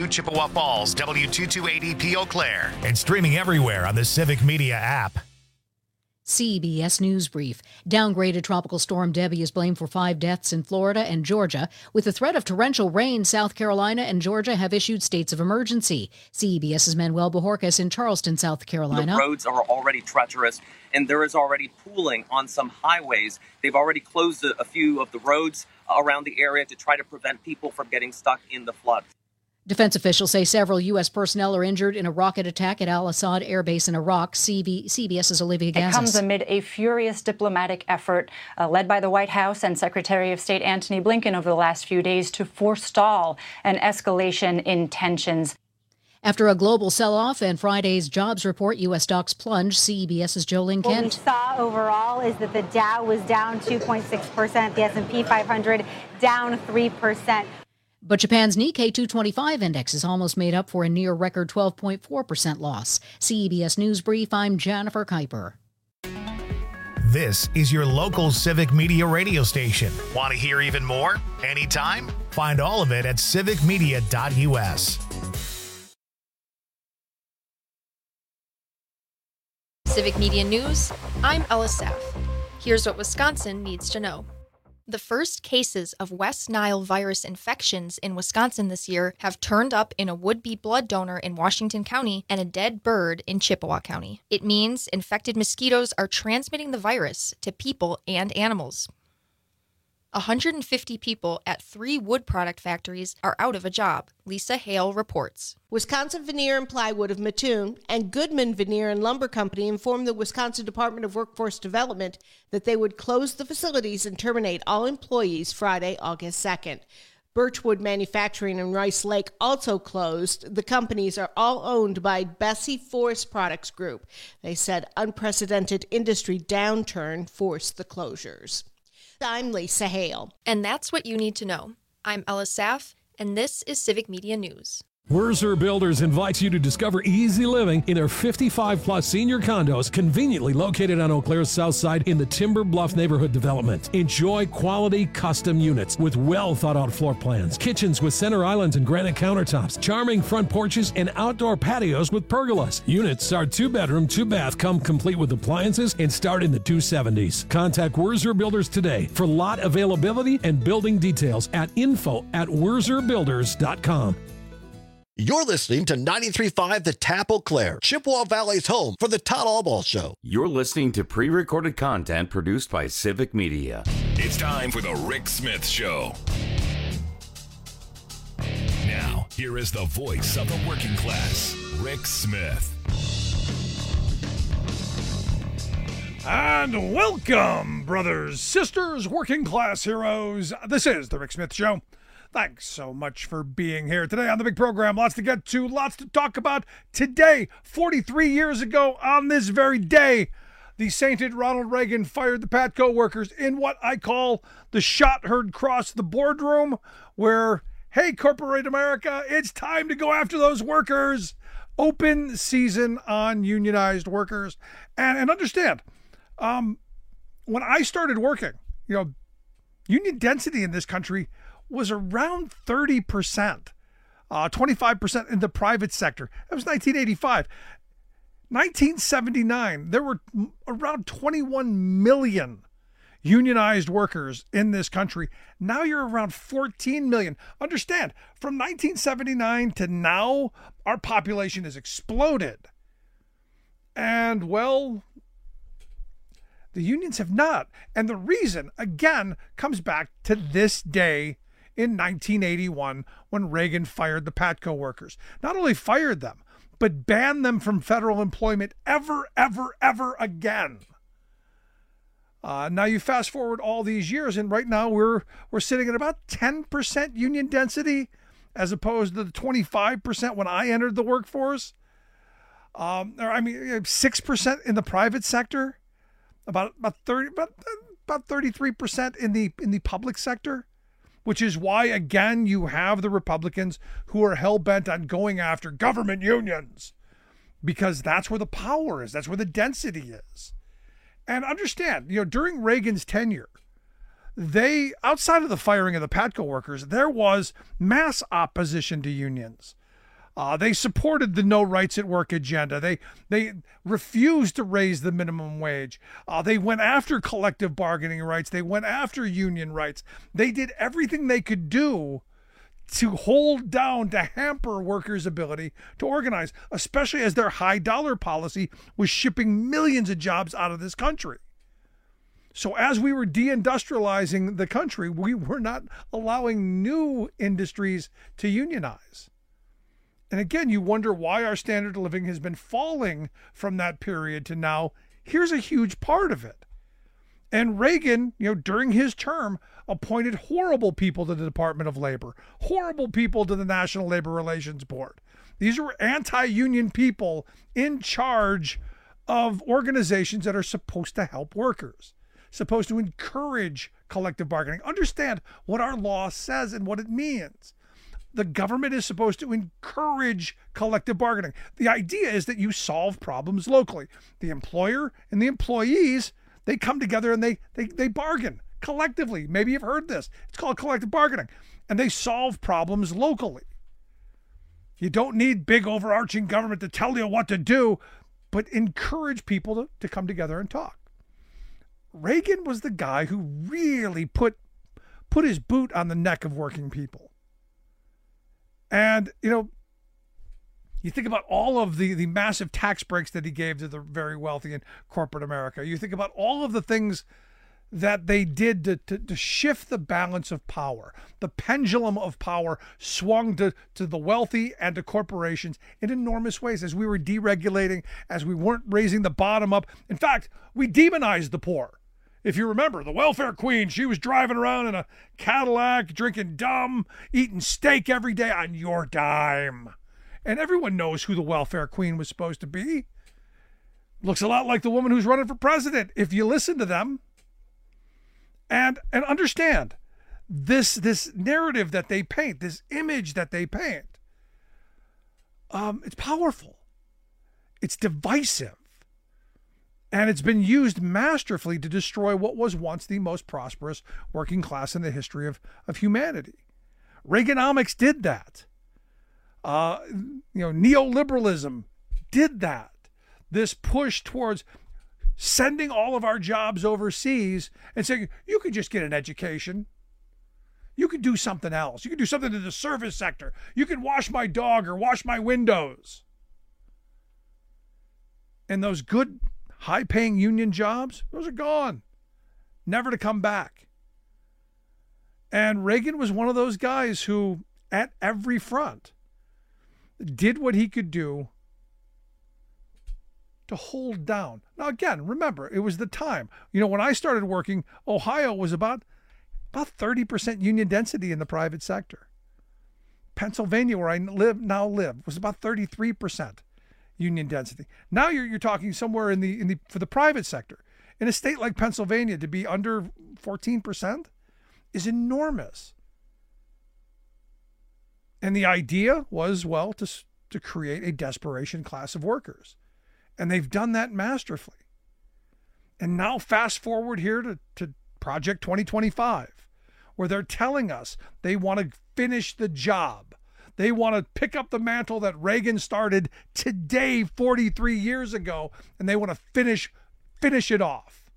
W2 Chippewa Falls, W228EP Eau Claire. And streaming everywhere on the Civic Media app. CBS News Brief. Downgraded Tropical Storm Debbie is blamed for 5 deaths in Florida and Georgia. With the threat of torrential rain, South Carolina and Georgia have issued states of emergency. CBS's Manuel Bojorquez in Charleston, South Carolina. The roads are already treacherous, and there is already pooling on some highways. They've already closed a few of the roads around the area to try to prevent people from getting stuck in the flood. Defense officials say several U.S. personnel are injured in a rocket attack at Al-Assad Air Base in Iraq. CBS's Olivia Gazis. It comes amid a furious diplomatic effort led by the White House and Secretary of State Antony Blinken over the last few days to forestall an escalation in tensions. After a global sell-off and Friday's jobs report, U.S. stocks plunged. CBS's Jolene Kent. What we saw overall is that the Dow was down 2.6%, the S&P 500 down 3%. But Japan's Nikkei 225 index is almost made up for a near-record 12.4% loss. CBS News Brief, I'm Jennifer Kuiper. This is your local Civic Media radio station. Want to hear even more? Anytime? Find all of it at civicmedia.us. Civic Media News, I'm Ella Saff. Here's what Wisconsin needs to know. The first cases of West Nile virus infections in Wisconsin this year have turned up in a would-be blood donor in Washington County and a dead bird in Chippewa County. It means infected mosquitoes are transmitting the virus to people and animals. 150 people at 3 wood product factories are out of a job, Lisa Hale reports. Wisconsin Veneer and Plywood of Mattoon and Goodman Veneer and Lumber Company informed the Wisconsin Department of Workforce Development that they would close the facilities and terminate all employees Friday, August 2nd. Birchwood Manufacturing and Rice Lake also closed. The companies are all owned by Bessie Forest Products Group. They said unprecedented industry downturn forced the closures. I'm Lisa Hale. And that's what you need to know. I'm Ella Saff, and this is Civic Media News. Wurzer Builders invites you to discover easy living in their 55-plus senior condos conveniently located on Eau Claire's south side in the Timber Bluff neighborhood development. Enjoy quality custom units with well-thought-out floor plans, kitchens with center islands and granite countertops, charming front porches, and outdoor patios with pergolas. Units are 2-bedroom, 2-bath, come complete with appliances and start in the 270s. Contact Wurzer Builders today for lot availability and building details at info@wurzerbuilders.com. You're listening to 93.5 The Tap Eau Claire, Chippewa Valley's home for the Todd Allball Show. You're listening to pre-recorded content produced by Civic Media. It's time for the Rick Smith Show. Now, here is the voice of the working class, Rick Smith. And welcome, brothers, sisters, working class heroes. This is the Rick Smith Show. Thanks so much for being here today on the big program. Lots to get to, lots to talk about today. 43 years ago on this very day, the sainted Ronald Reagan fired the Patco workers in what I call the shot heard cross the boardroom, where, hey, corporate America, it's time to go after those workers. Open season on unionized workers. And understand, when I started working, union density in this country was around 30%, 25% in the private sector. That was 1985. 1979, there were around 21 million unionized workers in this country. Now you're around 14 million. Understand, from 1979 to now, our population has exploded. And, well, the unions have not. And the reason, again, comes back to this day in 1981 when Reagan fired the Patco workers. Not only fired them, but banned them from federal employment ever again. Now you fast forward all these years, and right now we're sitting at about 10% union density, as opposed to the 25% when I entered the workforce. 6% in the private sector, about 33% in the public sector. Which is why, again, you have the Republicans who are hell-bent on going after government unions, because that's where the power is. That's where the density is. And understand, during Reagan's tenure, outside of the firing of the Patco workers, there was mass opposition to unions. They supported the no rights at work agenda. They refused to raise the minimum wage. They went after collective bargaining rights. They went after union rights. They did everything they could do to hold down, to hamper workers' ability to organize, especially as their high dollar policy was shipping millions of jobs out of this country. So as we were deindustrializing the country, we were not allowing new industries to unionize. And again, you wonder why our standard of living has been falling from that period to now. Here's a huge part of it. And Reagan, during his term, appointed horrible people to the Department of Labor, horrible people to the National Labor Relations Board. These were anti-union people in charge of organizations that are supposed to help workers, supposed to encourage collective bargaining. Understand what our law says and what it means. The government is supposed to encourage collective bargaining. The idea is that you solve problems locally. The employer and the employees, they come together and they bargain collectively. Maybe you've heard this. It's called collective bargaining. And they solve problems locally. You don't need big overarching government to tell you what to do, but encourage people to come together and talk. Reagan was the guy who really put his boot on the neck of working people. And, you think about all of the massive tax breaks that he gave to the very wealthy in corporate America. You think about all of the things that they did to shift the balance of power. The pendulum of power swung to the wealthy and to corporations in enormous ways as we were deregulating, as we weren't raising the bottom up. In fact, we demonized the poor. If you remember, the welfare queen, she was driving around in a Cadillac, drinking dumb, eating steak every day on your dime. And everyone knows who the welfare queen was supposed to be. Looks a lot like the woman who's running for president, if you listen to them. And understand, this narrative that they paint, this image that they paint, it's powerful. It's divisive. And it's been used masterfully to destroy what was once the most prosperous working class in the history of humanity. Reaganomics did that. Neoliberalism did that. This push towards sending all of our jobs overseas and saying, you could just get an education. You could do something else. You could do something in the service sector. You could wash my dog or wash my windows. And those good, high-paying union jobs, those are gone, never to come back. And Reagan was one of those guys who, at every front, did what he could do to hold down. Now, again, remember, it was the time. When I started working, Ohio was about 30% union density in the private sector. Pennsylvania, where I now live, was about 33%. Union density. Now you're talking somewhere in the for the private sector. In a state like Pennsylvania, to be under 14% is enormous. And the idea was, to create a desperation class of workers. And they've done that masterfully. And now fast forward here to Project 2025, where they're telling us they want to finish the job. They want to pick up the mantle that Reagan started today, 43 years ago, and they want to finish it off.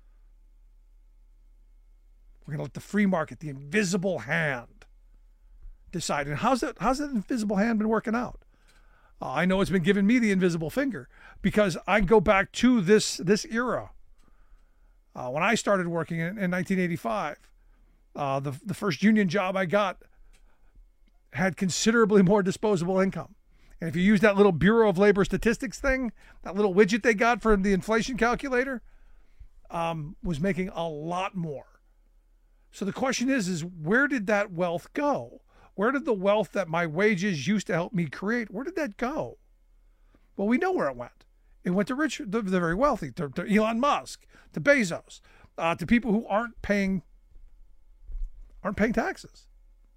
We're going to let the free market, the invisible hand, decide. And how's that invisible hand been working out? I know it's been giving me the invisible finger because I go back to this era. When I started working in 1985, the first union job I got had considerably more disposable income. And if you use that little Bureau of Labor Statistics thing, that little widget they got for the inflation calculator, was making a lot more. So the question is where did that wealth go? Where did the wealth that my wages used to help me create, where did that go? Well, we know where it went. It went to the very wealthy, to Elon Musk, to Bezos, to people who aren't paying taxes.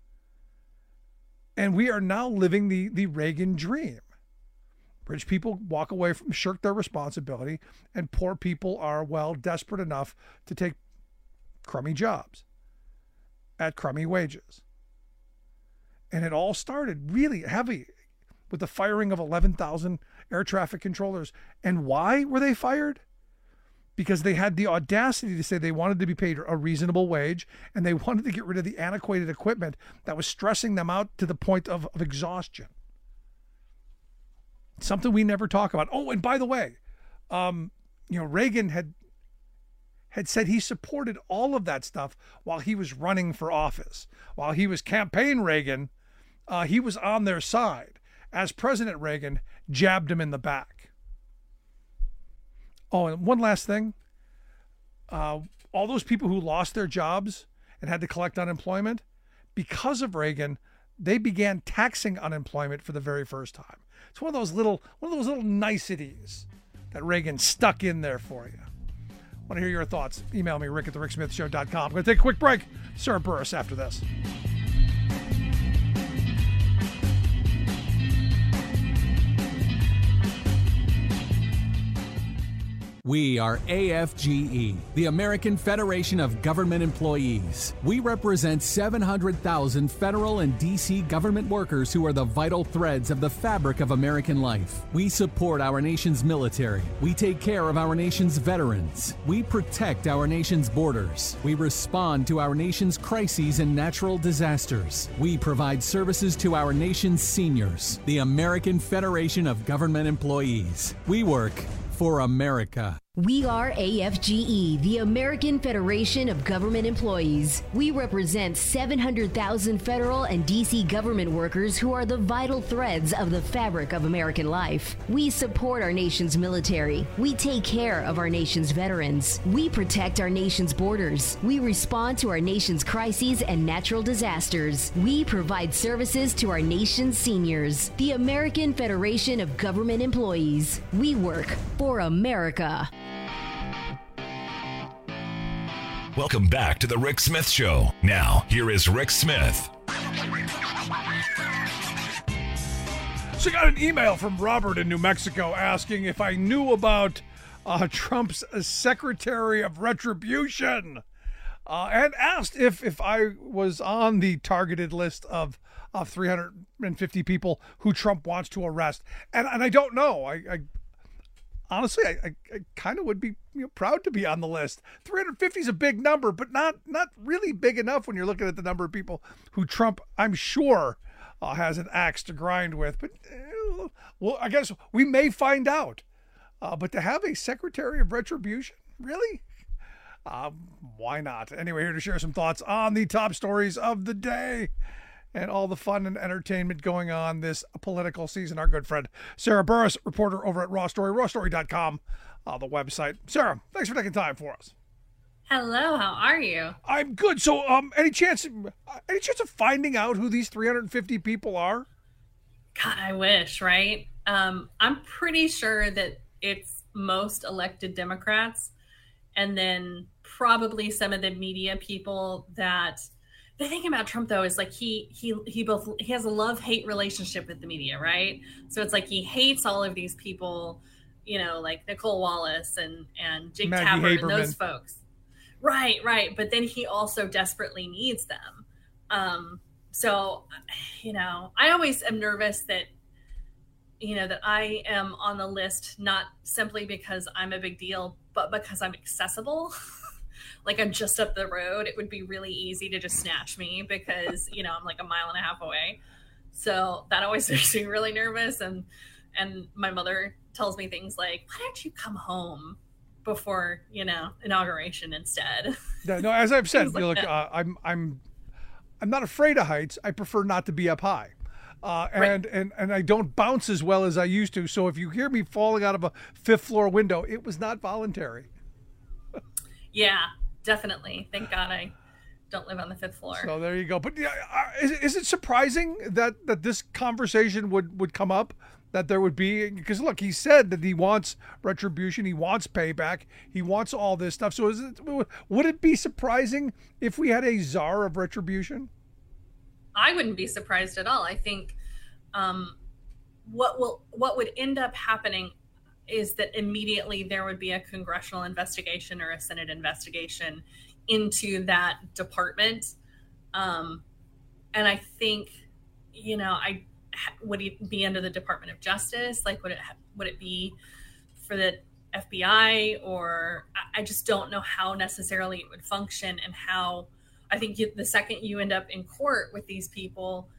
And we are now living the Reagan dream. Rich people walk away from, shirk their responsibility, and poor people are, desperate enough to take crummy jobs at crummy wages. And it all started really heavy with the firing of 11,000 air traffic controllers. And why were they fired? Because they had the audacity to say they wanted to be paid a reasonable wage, and they wanted to get rid of the antiquated equipment that was stressing them out to the point of exhaustion. Something we never talk about. Oh, and by the way, Reagan had said he supported all of that stuff while he was running for office. While he was campaign Reagan, he was on their side. As President Reagan jabbed him in the back. Oh, and one last thing. All those people who lost their jobs and had to collect unemployment, because of Reagan, they began taxing unemployment for the very first time. It's one of those little niceties that Reagan stuck in there for you. Want to hear your thoughts? Email me, rick@thericksmithshow.com. I'm going to take a quick break. Sarah Burris after this. We are AFGE, the American Federation of Government Employees. We represent 700,000 federal and D.C. government workers who are the vital threads of the fabric of American life. We support our nation's military. We take care of our nation's veterans. We protect our nation's borders. We respond to our nation's crises and natural disasters. We provide services to our nation's seniors. The American Federation of Government Employees. We work for America. We are AFGE, the American Federation of Government Employees. We represent 700,000 federal and D.C. government workers who are the vital threads of the fabric of American life. We support our nation's military. We take care of our nation's veterans. We protect our nation's borders. We respond to our nation's crises and natural disasters. We provide services to our nation's seniors. The American Federation of Government Employees. We work for America. Welcome back to the Rick Smith Show. Now, here is Rick Smith. So I got an email from Robert in New Mexico asking if I knew about Trump's Secretary of Retribution, and asked if I was on the targeted list of 350 people who Trump wants to arrest. And I don't know. I honestly, I kind of would be proud to be on the list. 350 is a big number, but not really big enough when you're looking at the number of people who Trump, I'm sure, has an axe to grind with. But, well, I guess we may find out. But to have a Secretary of Retribution, really? Why not? Anyway, here to share some thoughts on the top stories of the day and all the fun and entertainment going on this political season. Our good friend Sarah Burris, reporter over at Raw Story, rawstory.com, the website. Sarah, thanks for taking time for us. Hello, how are you? I'm good. So, any chance of finding out who these 350 people are? God, I wish, right? I'm pretty sure that it's most elected Democrats, and then probably some of the media people that. The thing about Trump, though, is like he has a love-hate relationship with the media, right? So it's like he hates all of these people, like Nicole Wallace and Jake Tapper and those folks. Right. But then he also desperately needs them. So, I always am nervous that, that I am on the list, not simply because I'm a big deal, but because I'm accessible. Like I'm just up the road. It would be really easy to just snatch me because, I'm like a mile and a half away. So that always makes me really nervous. And my mother tells me things like, why don't you come home before, inauguration instead? Yeah, no, as I've said, like I'm not afraid of heights. I prefer not to be up high. And I don't bounce as well as I used to. So if you hear me falling out of a 5th floor window, it was not voluntary. Yeah, definitely. Thank God I don't live on the 5th floor. So there you go. But is it surprising that this conversation would come up, that there would be, because look, he said that he wants retribution, he wants payback, he wants all this stuff. So would it be surprising if we had a czar of retribution? I wouldn't be surprised at all. I think what would end up happening is that immediately there would be a congressional investigation or a Senate investigation into that department. And I think, would he be under the Department of Justice? Like, would it be for the FBI? Or I just don't know how necessarily it would function, and how I think the second you end up in court with these people,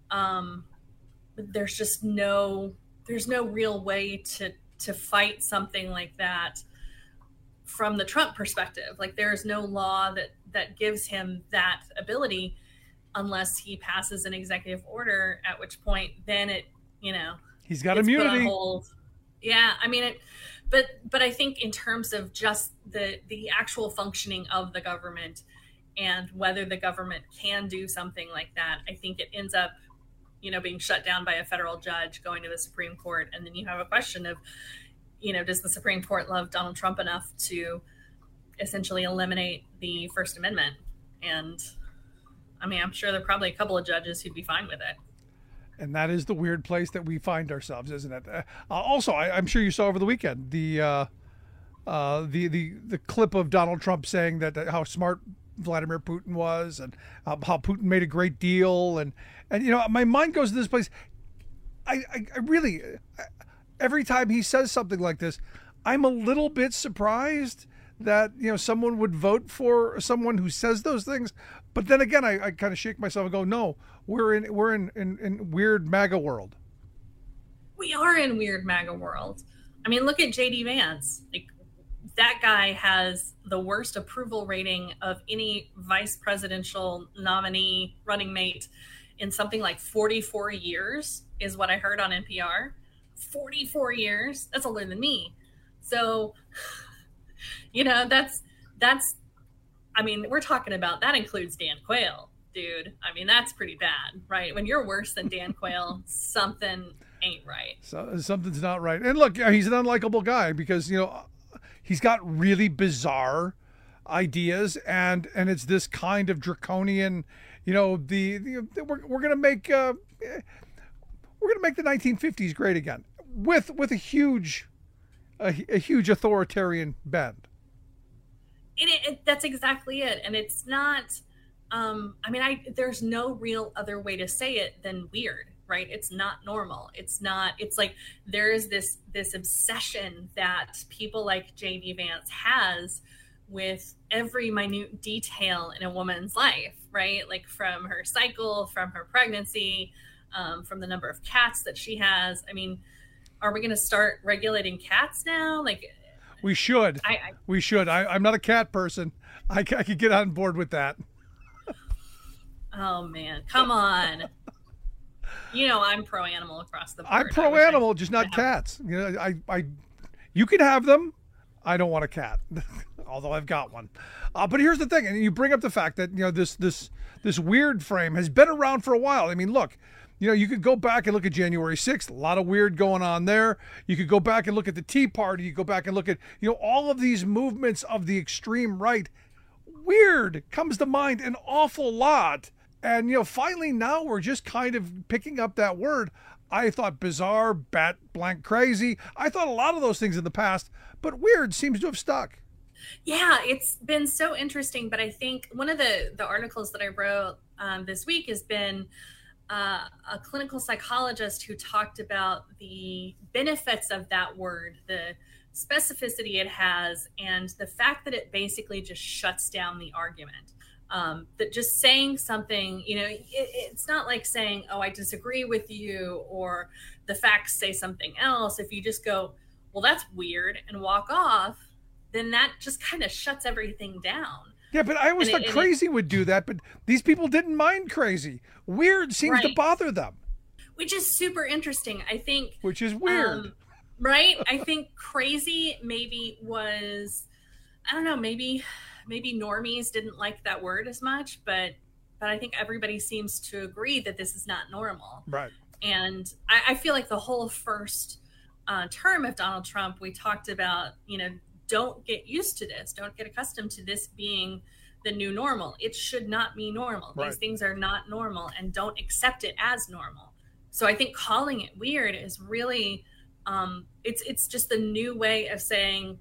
there's no real way to fight something like that from the Trump perspective. Like, there's no law that gives him that ability, unless he passes an executive order, at which point then he's got immunity. Yeah, I mean but I think in terms of just the actual functioning of the government and whether the government can do something like that, I think it ends up being shut down by a federal judge, going to the Supreme Court, and then you have a question of does the Supreme Court love Donald Trump enough to essentially eliminate the First Amendment? And I mean, I'm sure there are probably a couple of judges who'd be fine with it. And that is the weird place that we find ourselves, isn't it? Also, I'm sure you saw over the weekend the clip of Donald Trump saying that how smart Vladimir Putin was, and how Putin made a great deal, and my mind goes to this place. I really, every time he says something like this, I'm a little bit surprised that someone would vote for someone who says those things. But then again, I kind of shake myself and go, no, we're in weird MAGA world. We are in weird MAGA world. I mean, look at JD Vance. Like, that guy has the worst approval rating of any vice presidential nominee running mate in something like 44 years, is what I heard on NPR. 44 years. That's older than me. So, that's, I mean, we're talking about, that includes Dan Quayle, dude. I mean, that's pretty bad, right? When you're worse than Dan Quayle, something ain't right. So something's not right. And look, he's an unlikable guy because, he's got really bizarre ideas, and it's this kind of draconian, we're going to make the 1950s great again with a huge authoritarian bend. That's exactly it. And it's not, there's no real other way to say it than weird, right? It's not normal. It's like there is this obsession that people like JD Vance has with every minute detail in a woman's life, right? Like from her cycle, from her pregnancy, from the number of cats that she has. I mean, are we going to start regulating cats now? Like, we should. We should. I'm not a cat person. I could get on board with that. Oh, man. Come on. I'm pro-animal across the board. I'm pro-animal, just not cats. You can have them. I don't want a cat, although I've got one. But here's the thing, and you bring up the fact that this weird frame has been around for a while. I mean, look. You could go back and look at January 6th, a lot of weird going on there. You could go back and look at the Tea Party. You go back and look at, all of these movements of the extreme right. Weird comes to mind an awful lot. And, finally now we're just kind of picking up that word. I thought bizarre, bat blank crazy. I thought a lot of those things in the past, but weird seems to have stuck. Yeah, it's been so interesting. But I think one of the articles that I wrote this week has been a clinical psychologist who talked about the benefits of that word, the specificity it has, and the fact that it basically just shuts down the argument. That just saying something, it's not like saying, oh, I disagree with you, or the facts say something else. If you just go, well, that's weird, and walk off, then that just kind of shuts everything down. Yeah, but I always thought crazy would do that, but these people didn't mind crazy. Weird seems to bother them. Which is super interesting, I think. Which is weird. Right? I think crazy maybe was, I don't know, maybe normies didn't like that word as much, but I think everybody seems to agree that this is not normal. Right. And I feel like the whole first term of Donald Trump, we talked about, don't get used to this. Don't get accustomed to this being the new normal. It should not be normal. Right. These things are not normal, and don't accept it as normal. So I think calling it weird is really, it's just the new way of saying,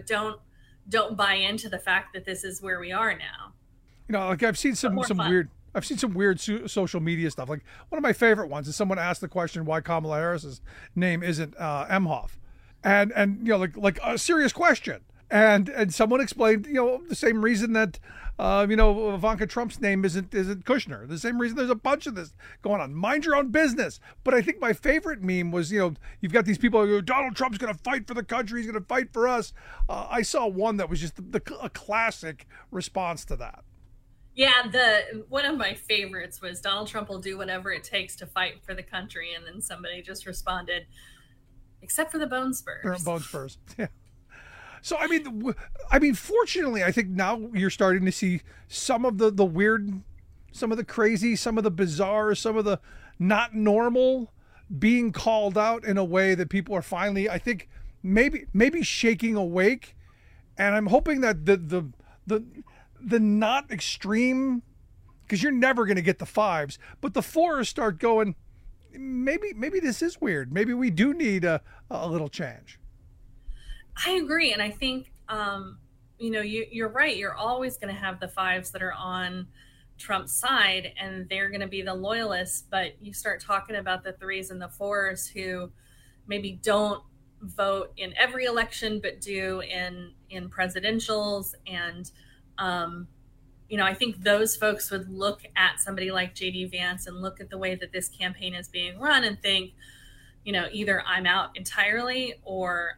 don't buy into the fact that this is where we are now. Like I've seen some weird. I've seen some weird social media stuff. Like one of my favorite ones is someone asked the question why Kamala Harris's name isn't Emhoff, and like a serious question, and someone explained the same reason that Ivanka Trump's name isn't Kushner. The same reason. There's a bunch of this going on. Mind your own business. But I think my favorite meme was you've got these people who go, Donald Trump's going to fight for the country. He's going to fight for us. I saw one that was just a classic response to that. Yeah, one of my favorites was Donald Trump will do whatever it takes to fight for the country, and then somebody just responded, except for the bone spurs. Bone spurs. Yeah. So I mean, fortunately, I think now you're starting to see some of the weird, some of the crazy, some of the bizarre, some of the not normal being called out in a way that people are finally, I think, maybe shaking awake, and I'm hoping that the not extreme, because you're never going to get the 5s, but the 4s start going, maybe this is weird. Maybe we do need a little change. I agree. And I think, you're right. You're always going to have the 5s that are on Trump's side, and they're going to be the loyalists. But you start talking about the 3s and the 4s who maybe don't vote in every election, but do in presidentials. And, I think those folks would look at somebody like J.D. Vance and look at the way that this campaign is being run and think, either I'm out entirely or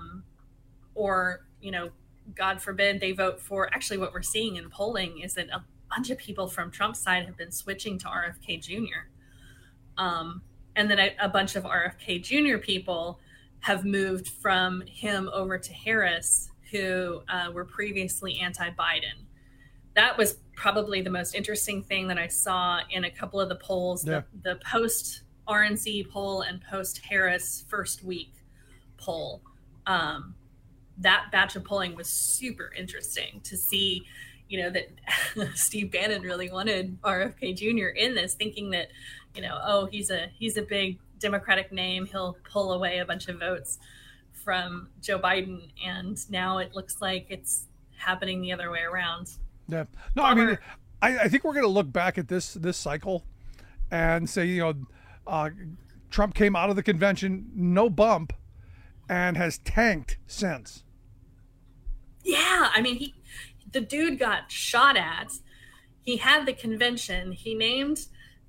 God forbid they vote for. Actually, what we're seeing in polling is that a bunch of people from Trump's side have been switching to RFK Jr. And then a bunch of RFK Jr. people have moved from him over to Harris, who were previously anti-Biden. That was probably the most interesting thing that I saw in a couple of the polls, the post-RNC poll and post-Harris first week poll. That batch of polling was super interesting to see, that Steve Bannon really wanted RFK Jr. in this, thinking that, he's a big Democratic name. He'll pull away a bunch of votes from Joe Biden. And now it looks like it's happening the other way around. Yeah. No, I mean, I think we're going to look back at this cycle and say, Trump came out of the convention, no bump, and has tanked since. Yeah, I mean, the dude got shot at. He had the convention. He named,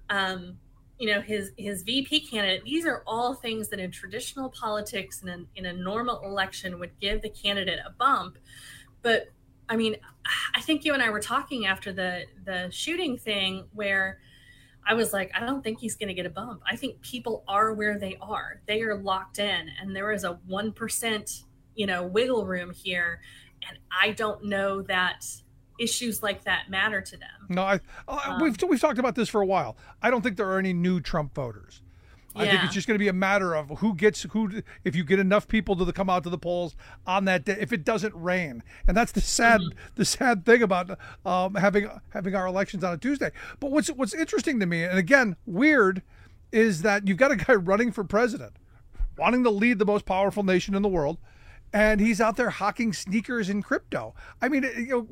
his VP candidate. These are all things that in traditional politics and in a normal election would give the candidate a bump. But I mean, I think you and I were talking after the shooting thing where I was like, I don't think he's going to get a bump. I think people are where they are. They are locked in, and there is a 1%, wiggle room here. And I don't know that issues like that matter to them. No, we've talked about this for a while. I don't think there are any new Trump voters. I think it's just going to be a matter of who. If you get enough people to come out to the polls on that day, if it doesn't rain, and that's the sad thing about having our elections on a Tuesday. But what's interesting to me, and again weird, is that you've got a guy running for president, wanting to lead the most powerful nation in the world, and he's out there hawking sneakers and crypto. I mean,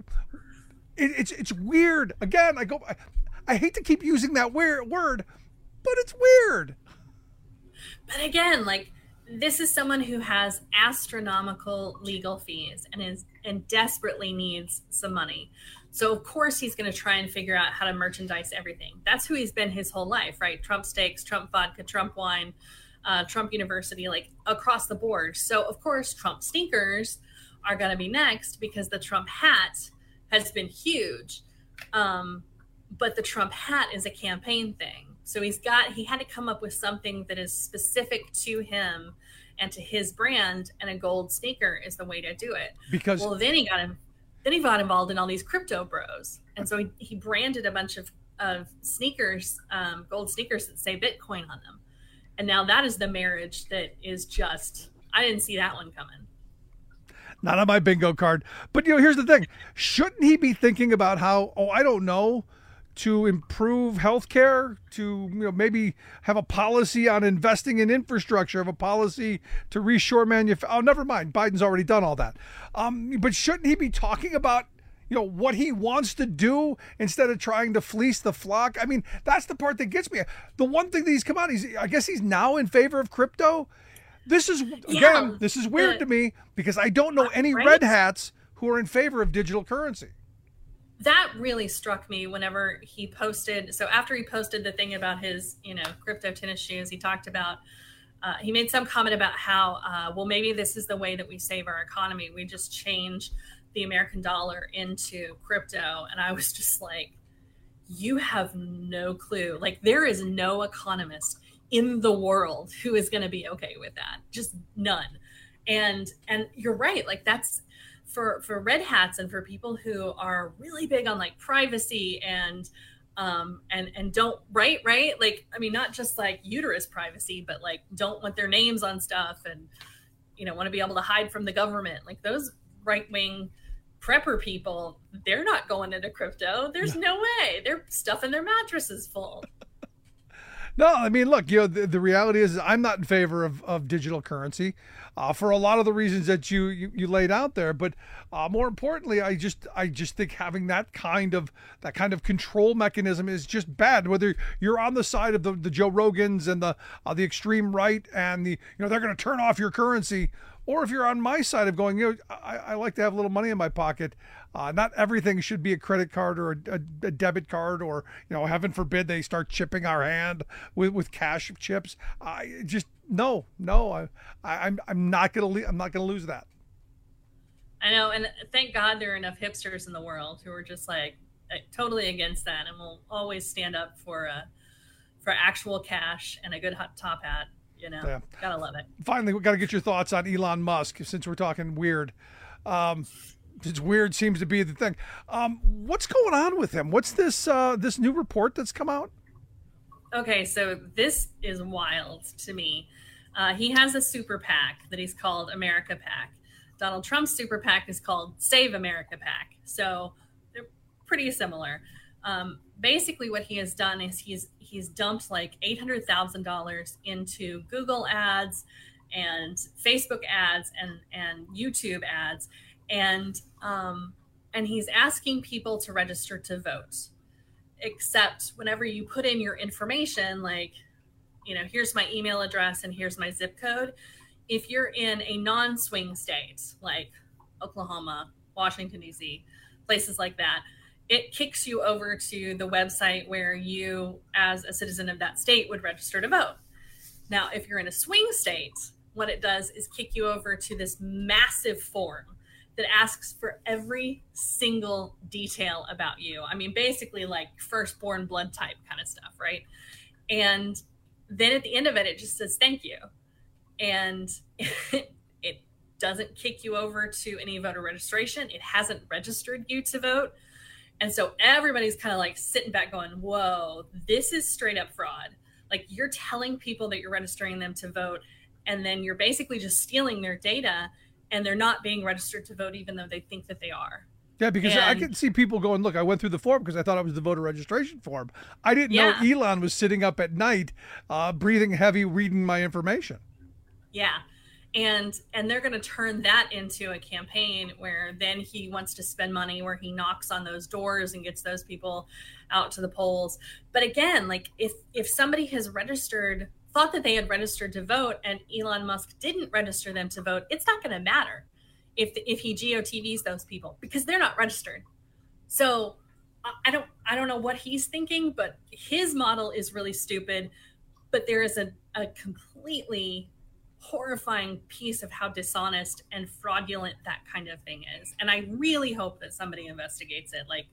it's weird. Again, I hate to keep using that word, but it's weird. But again, this is someone who has astronomical legal fees and desperately needs some money. So of course he's going to try and figure out how to merchandise everything. That's who he's been his whole life, right? Trump steaks, Trump vodka, Trump wine, Trump University, across the board. So of course Trump sneakers are going to be next because the Trump hat has been huge. But the Trump hat is a campaign thing. So he had to come up with something that is specific to him and to his brand, and a gold sneaker is the way to do it. Then he got involved in all these crypto bros. And so he branded a bunch of sneakers, gold sneakers that say Bitcoin on them. And now that is the marriage that is just, I didn't see that one coming. Not on my bingo card. But here's the thing. Shouldn't he be thinking about how, to improve healthcare, to maybe have a policy on investing in infrastructure, have a policy to reshore manufacturing? Oh, never mind. Biden's already done all that. But shouldn't he be talking about, what he wants to do instead of trying to fleece the flock. I mean, that's the part that gets me. The one thing that he's come out, I guess he's now in favor of crypto. This is, again, this is weird to me because I don't know any red hats who are in favor of digital currency. That really struck me whenever he posted. So after he posted the thing about his, crypto tennis shoes, he talked about, he made some comment about how, well, maybe this is the way that we save our economy. We just change the American dollar into crypto. And I was just like, you have no clue. Like, there is no economist in the world who is going to be okay with that. Just none. And you're right. Like, that's for red hats and for people who are really big on like privacy and don't right. Like, I mean, not just like uterus privacy, but like don't want their names on stuff and, want to be able to hide from the government. Like those right-wing prepper people, they're not going into crypto. There's no way. They're stuffing their mattresses full. No, I mean, look, the reality is I'm not in favor of digital currency for a lot of the reasons that you laid out there. But more importantly, I just think having that kind of control mechanism is just bad. Whether you're on the side of the Joe Rogans and the extreme right and they're going to turn off your currency, or if you're on my side of going, I like to have a little money in my pocket. Not everything should be a credit card or a debit card, or heaven forbid they start chipping our hand with cash chips. I'm not gonna lose that. I know, and thank God there are enough hipsters in the world who are just like totally against that, and will always stand up for actual cash and a good hot top hat. Gotta love it. Finally, we got to get your thoughts on Elon Musk since we're talking weird. It's weird seems to be the thing. What's going on with him? What's this new report that's come out? Okay, so this is wild to me. He has a super PAC that he's called America PAC. Donald Trump's super PAC is called Save America PAC. So they're pretty similar. Basically what he has done is he's dumped like $800,000 into Google ads and Facebook ads and YouTube ads. And he's asking people to register to vote, except whenever you put in your information, like, here's my email address and here's my zip code. If you're in a non-swing state, like Oklahoma, Washington, D.C., places like that, it kicks you over to the website where you, as a citizen of that state, would register to vote. Now, if you're in a swing state, what it does is kick you over to this massive form that asks for every single detail about you. I mean, basically like firstborn blood type kind of stuff, right? And then at the end of it, it just says, thank you. And it doesn't kick you over to any voter registration. It hasn't registered you to vote. And so everybody's kind of like sitting back going, whoa, this is straight up fraud. Like, you're telling people that you're registering them to vote, and then you're basically just stealing their data, and they're not being registered to vote even though they think that they are. Yeah, because I can see people going, look, I went through the form because I thought it was the voter registration form. I didn't know Elon was sitting up at night, breathing heavy, reading my information. Yeah. And they're going to turn that into a campaign where then he wants to spend money, where he knocks on those doors and gets those people out to the polls. But again, like if somebody has thought that they had registered to vote and Elon Musk didn't register them to vote, it's not going to matter if he GOTVs those people because they're not registered. So I don't know what he's thinking, but his model is really stupid. But there is a completely horrifying piece of how dishonest and fraudulent that kind of thing is. And I really hope that somebody investigates it, like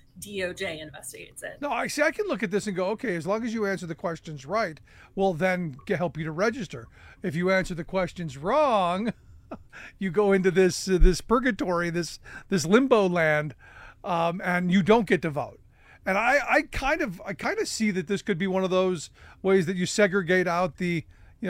DOJ investigates it. No, I can look at this and go, okay, as long as you answer the questions right, we'll then help you to register. If you answer the questions wrong, you go into this purgatory, this limbo land, and you don't get to vote. And I kind of see that this could be one of those ways that you segregate out the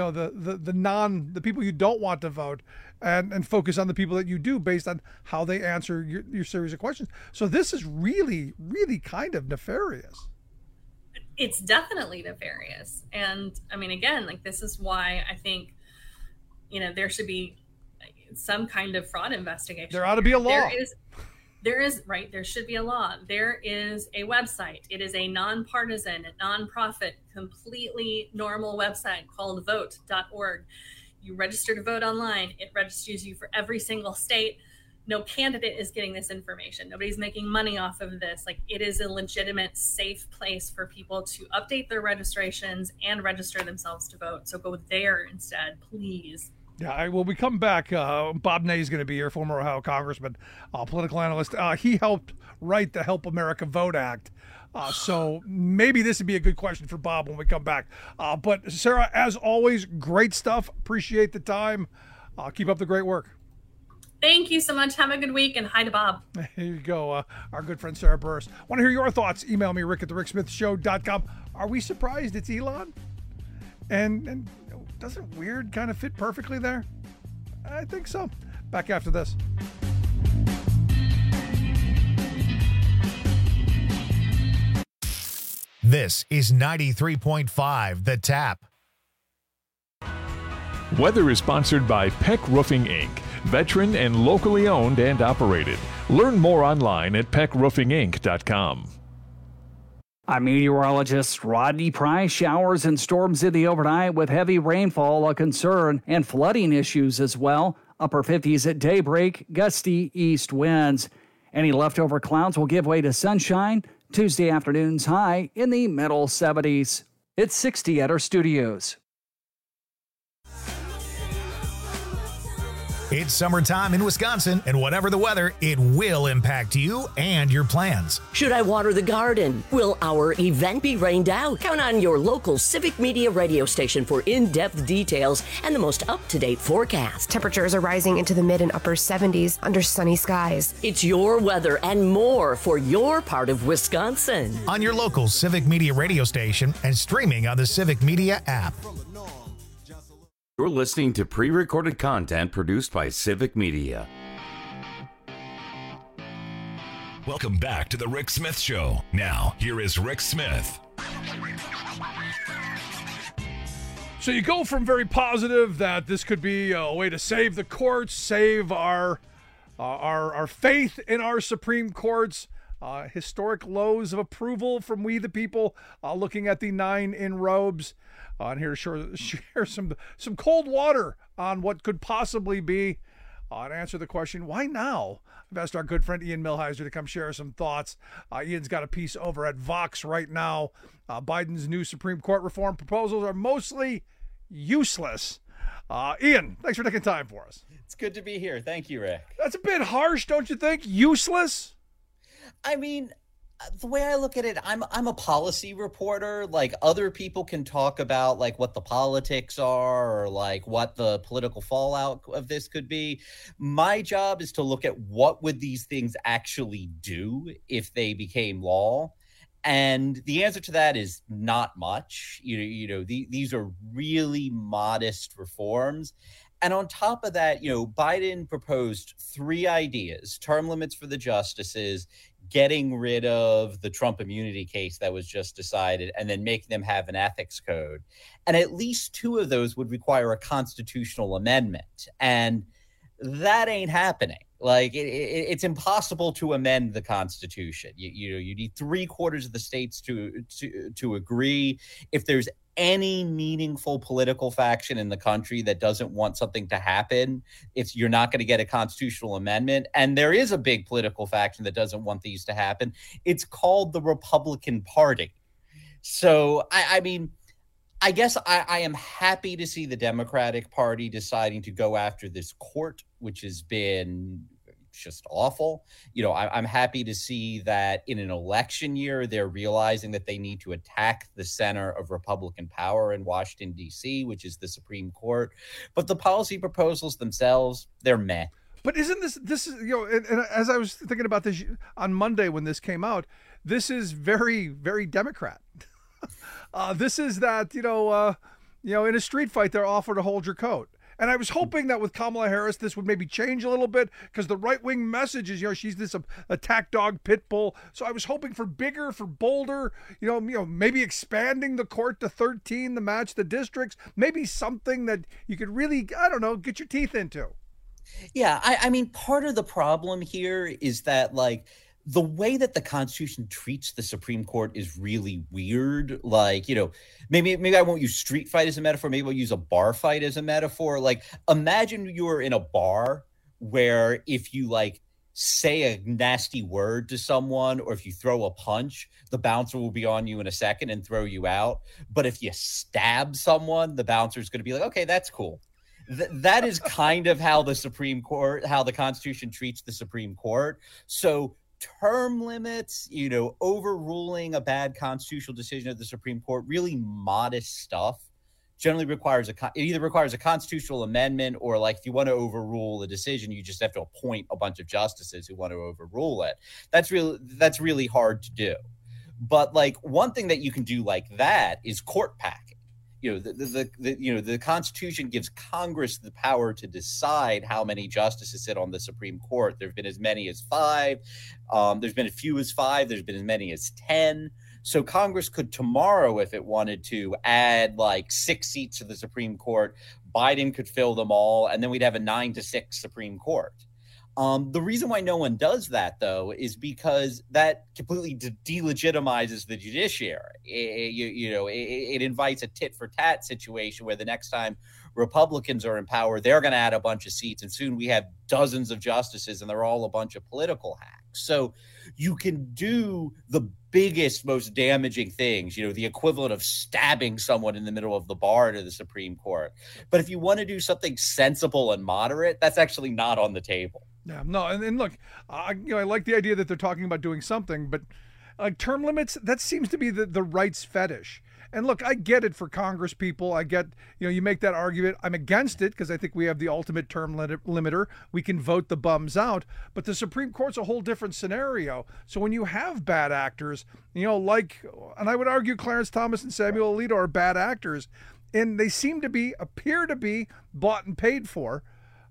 people you don't want to vote and focus on the people that you do based on how they answer your series of questions. So this is really, really kind of nefarious. It's definitely nefarious. And I mean, again, like, this is why I think, there should be some kind of fraud investigation. There ought to be a law. There should be a law. There is a website. It is a nonpartisan, nonprofit, completely normal website called vote.org. You register to vote online. It registers you for every single state. No candidate is getting this information. Nobody's making money off of this. Like, it is a legitimate, safe place for people to update their registrations and register themselves to vote. So go there instead, please. Yeah, when we come back, Bob Ney is going to be here, former Ohio congressman, political analyst. He helped write the Help America Vote Act. So maybe this would be a good question for Bob when we come back. But Sarah, as always, great stuff. Appreciate the time. Keep up the great work. Thank you so much. Have a good week, and hi to Bob. Here you go, our good friend Sarah Burris. Want to hear your thoughts? Email me, rick@thericksmithshow.com. Are we surprised it's Elon? And doesn't weird kind of fit perfectly there? I think so. Back after this. This is 93.5 The Tap. Weather is sponsored by Peck Roofing, Inc., veteran and locally owned and operated. Learn more online at peckroofinginc.com. I'm meteorologist Rodney Price. Showers and storms in the overnight with heavy rainfall a concern and flooding issues as well. Upper 50s at daybreak, gusty east winds. Any leftover clouds will give way to sunshine. Tuesday afternoon's high in the middle 70s. It's 60 at our studios. It's summertime in Wisconsin, and whatever the weather, it will impact you and your plans. Should I water the garden? Will our event be rained out? Count on your local Civic Media radio station for in-depth details and the most up-to-date forecast. Temperatures are rising into the mid and upper 70s under sunny skies. It's your weather and more for your part of Wisconsin. On your local Civic Media radio station and streaming on the Civic Media app. You're listening to pre-recorded content produced by Civic Media. Welcome back to the Rick Smith Show. Now, here is Rick Smith. So you go from very positive that this could be a way to save the courts, save our faith in our Supreme Courts, historic lows of approval from we the people, looking at the 9 in robes. And here to share some cold water on what could possibly be, and answer the question, why now? I've asked our good friend Ian Millhiser to come share some thoughts. Ian's got a piece over at Vox right now. Biden's new Supreme Court reform proposals are mostly useless. Ian, thanks for taking time for us. It's good to be here. Thank you, Rick. That's a bit harsh, don't you think? Useless? I mean, the way I look at it, I'm a policy reporter. Like, other people can talk about like what the politics are or like what the political fallout of this could be. My job is to look at what would these things actually do if they became law. And the answer to that is not much. These are really modest reforms. And on top of that, Biden proposed 3 ideas: term limits for the justices, getting rid of the Trump immunity case that was just decided, and then making them have an ethics code. And at least 2 of those would require a constitutional amendment. And that ain't happening. Like, it's impossible to amend the Constitution. You need 3/4 of the states to agree. If there's any meaningful political faction in the country that doesn't want something to happen, you're not going to get a constitutional amendment. And there is a big political faction that doesn't want these to happen. It's called the Republican Party. So, I guess I am happy to see the Democratic Party deciding to go after this court, which has been just awful. I'm happy to see that in an election year, they're realizing that they need to attack the center of Republican power in Washington, D.C., which is the Supreme Court. But the policy proposals themselves, they're meh. But isn't this is, and as I was thinking about this on Monday when this came out, this is very, very Democrat. This is that, in a street fight, they're offered to hold your coat. And I was hoping that with Kamala Harris, this would maybe change a little bit, because the right-wing message is, she's this attack dog pit bull. So I was hoping for bigger, for bolder, maybe expanding the court to 13 to match the districts, maybe something that you could really, get your teeth into. Yeah, I mean, part of the problem here is that, like, the way that the Constitution treats the Supreme Court is really weird. Like, maybe I won't use street fight as a metaphor. Maybe I'll use a bar fight as a metaphor. Like, imagine you're in a bar where if you, like, say a nasty word to someone or if you throw a punch, the bouncer will be on you in a second and throw you out. But if you stab someone, the bouncer's going to be like, okay, that's cool. That is kind of how the Constitution treats the Supreme Court. So term limits, overruling a bad constitutional decision of the Supreme Court, really modest stuff, generally either requires a constitutional amendment, or, like, if you want to overrule a decision, you just have to appoint a bunch of justices who want to overrule it. That's really hard to do. But, like, one thing that you can do like that is court packing. The Constitution gives Congress the power to decide how many justices sit on the Supreme Court. There have been as many as 5. There's been as few as 5. There's been as many as 10. So Congress could tomorrow, if it wanted to, add like 6 seats to the Supreme Court. Biden could fill them all, and then we'd have a 9-6 Supreme Court. The reason why no one does that, though, is because that completely delegitimizes the judiciary. It invites a tit-for-tat situation where the next time Republicans are in power, they're going to add a bunch of seats, and soon we have dozens of justices, and they're all a bunch of political hacks. So you can do the biggest, most damaging things, the equivalent of stabbing someone in the middle of the bar to the Supreme Court. But if you want to do something sensible and moderate, that's actually not on the table. Yeah, no, and look, I like the idea that they're talking about doing something, but term limits, that seems to be the rights fetish. And look, I get it for Congress people. I get, you make that argument. I'm against it because I think we have the ultimate term limiter. We can vote the bums out, but the Supreme Court's a whole different scenario. So when you have bad actors, and I would argue Clarence Thomas and Samuel Alito are bad actors, and they appear to be bought and paid for.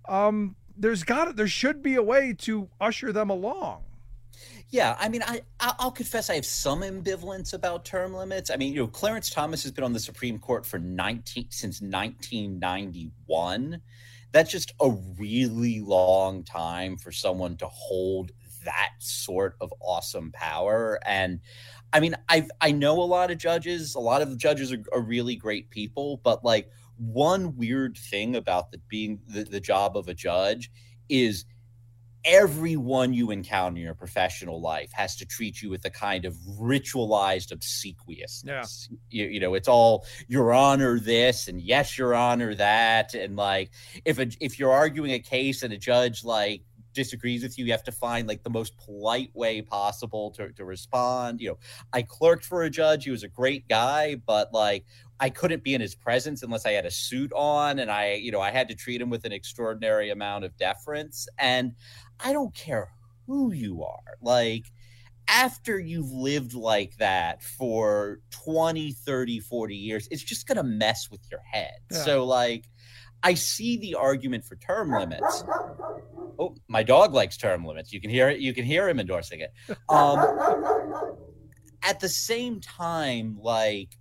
There should be a way to usher them along. Yeah, I mean, I'll confess I have some ambivalence about term limits. I mean, Clarence Thomas has been on the Supreme Court since 1991. That's just a really long time for someone to hold that sort of awesome power. And I mean, I know a lot of judges. A lot of the judges are really great people, but like one weird thing about being the job of a judge is everyone you encounter in your professional life has to treat you with a kind of ritualized obsequiousness. Yeah. It's all, Your Honor this, and yes, Your Honor that. And like, if you're arguing a case and a judge like disagrees with you, you have to find like the most polite way possible to respond. I clerked for a judge. He was a great guy, but like, I couldn't be in his presence unless I had a suit on, and I had to treat him with an extraordinary amount of deference. And I don't care who you are. Like, after you've lived like that for 20, 30, 40 years, it's just going to mess with your head. Yeah. So like, I see the argument for term limits. Oh, my dog likes term limits. You can hear it. You can hear him endorsing it. At the same time, like,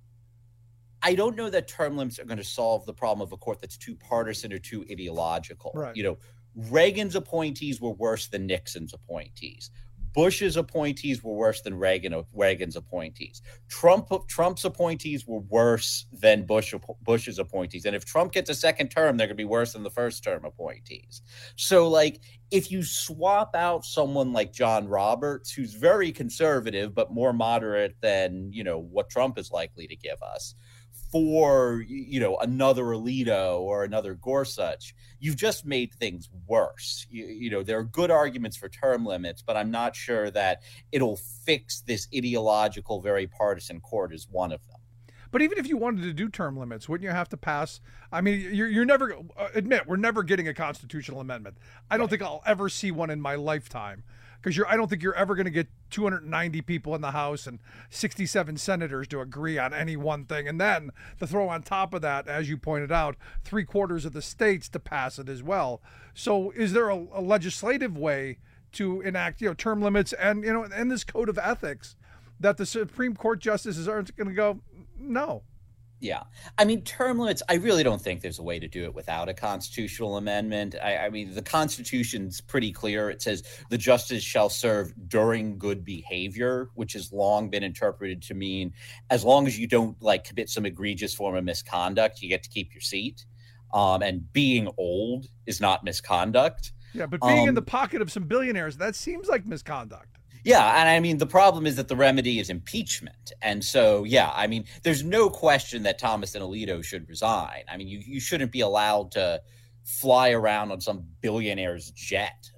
I don't know that term limits are going to solve the problem of a court that's too partisan or too ideological. Right. Reagan's appointees were worse than Nixon's appointees. Bush's appointees were worse than Reagan's appointees. Trump's appointees were worse than Bush's appointees. And if Trump gets a second term, they're going to be worse than the first term appointees. So, like, if you swap out someone like John Roberts, who's very conservative but more moderate than, what Trump is likely to give us, for, another Alito or another Gorsuch, you've just made things worse. There are good arguments for term limits, but I'm not sure that it'll fix this ideological, very partisan court as one of them. But even if you wanted to do term limits, wouldn't you have to pass? I mean, you're never, we're never getting a constitutional amendment. I don't think I'll ever see one in my lifetime. Because I don't think you're ever going to get 290 people in the House and 67 senators to agree on any one thing. And then to throw on top of that, as you pointed out, 3/4 of the states to pass it as well. So is there a legislative way to enact, term limits and, and this code of ethics that the Supreme Court justices aren't going to go, no? Yeah. I mean, term limits, I really don't think there's a way to do it without a constitutional amendment. I mean, the Constitution's pretty clear. It says the justice shall serve during good behavior, which has long been interpreted to mean as long as you don't commit some egregious form of misconduct, you get to keep your seat. And being old is not misconduct. Yeah, but being in the pocket of some billionaires, that seems like misconduct. Yeah, and I mean, the problem is that the remedy is impeachment. And so, yeah, I mean, there's no question that Thomas and Alito should resign. I mean, you shouldn't be allowed to fly around on some billionaire's jet,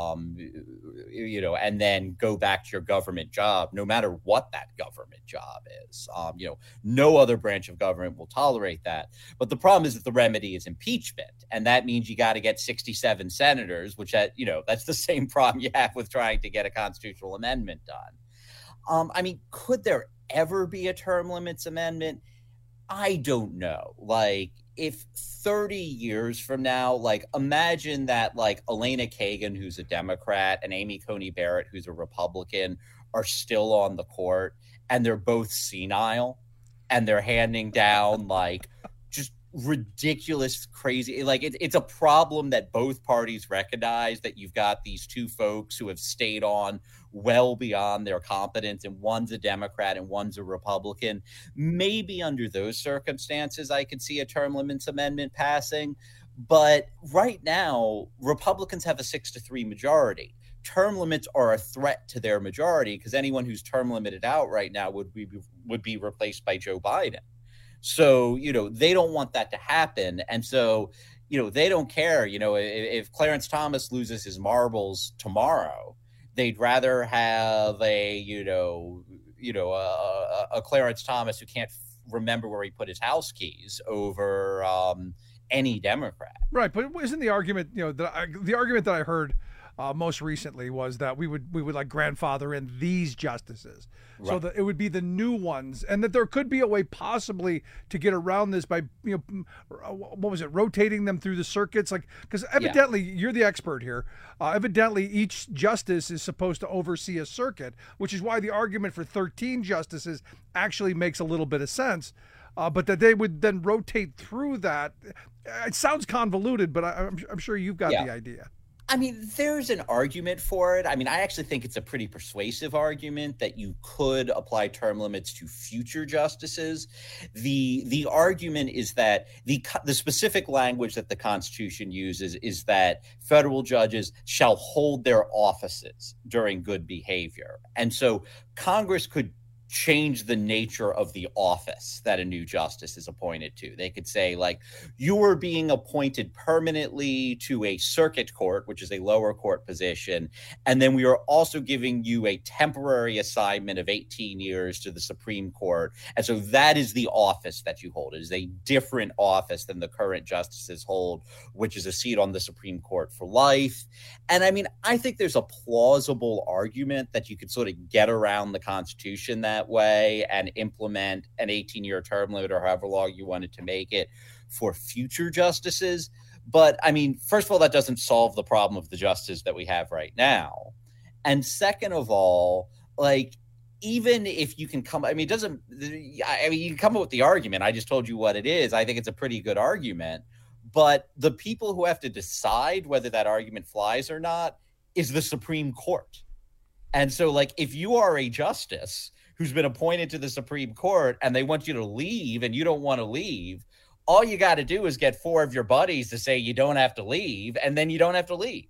and then go back to your government job, no matter what that government job is. No other branch of government will tolerate that. But the problem is that the remedy is impeachment. And that means you got to get 67 senators, which, that's the same problem you have with trying to get a constitutional amendment done. I mean, could there ever be a term limits amendment? I don't know. If 30 years from now, imagine that Elena Kagan, who's a Democrat, and Amy Coney Barrett, who's a Republican, are still on the court and they're both senile and they're handing down just ridiculous, crazy, it's a problem that both parties recognize, that you've got these two folks who have stayed on well beyond their competence, and one's a Democrat and one's a Republican. Maybe under those circumstances, I could see a term limits amendment passing. But right now, Republicans have a 6-3 majority. Term limits are a threat to their majority because anyone who's term limited out right now would be replaced by Joe Biden. So, they don't want that to happen. And so, they don't care, if Clarence Thomas loses his marbles tomorrow, they'd rather have a Clarence Thomas who can't remember where he put his house keys over any Democrat. Right, but isn't the argument, the argument that I heard most recently was that we would grandfather in these justices, right, so that it would be the new ones, and that there could be a way possibly to get around this by rotating them through the circuits, because evidently you're the expert here. Evidently each justice is supposed to oversee a circuit, which is why the argument for 13 justices actually makes a little bit of sense. But that they would then rotate through that. It sounds convoluted, but I'm sure you've got the idea. I mean, there's an argument for it. I mean, I actually think it's a pretty persuasive argument that you could apply term limits to future justices. The argument is that the specific language that the Constitution uses is that federal judges shall hold their offices during good behavior. And so Congress could change the nature of the office that a new justice is appointed to. They could say, you are being appointed permanently to a circuit court, which is a lower court position, and then we are also giving you a temporary assignment of 18 years to the Supreme Court. And so that is the office that you hold. It is a different office than the current justices hold, which is a seat on the Supreme Court for life. And I mean, I think there's a plausible argument that you could sort of get around the Constitution that way and implement an 18-year term limit or however long you wanted to make it for future justices. But I mean, first of all, that doesn't solve the problem of the justice that we have right now. And second of all, even if you can come, you can come up with the argument. I just told you what it is. I think it's a pretty good argument. But the people who have to decide whether that argument flies or not is the Supreme Court. And so, if you are a justice who's been appointed to the Supreme Court and they want you to leave and you don't want to leave, all you got to do is get 4 of your buddies to say you don't have to leave, and then you don't have to leave.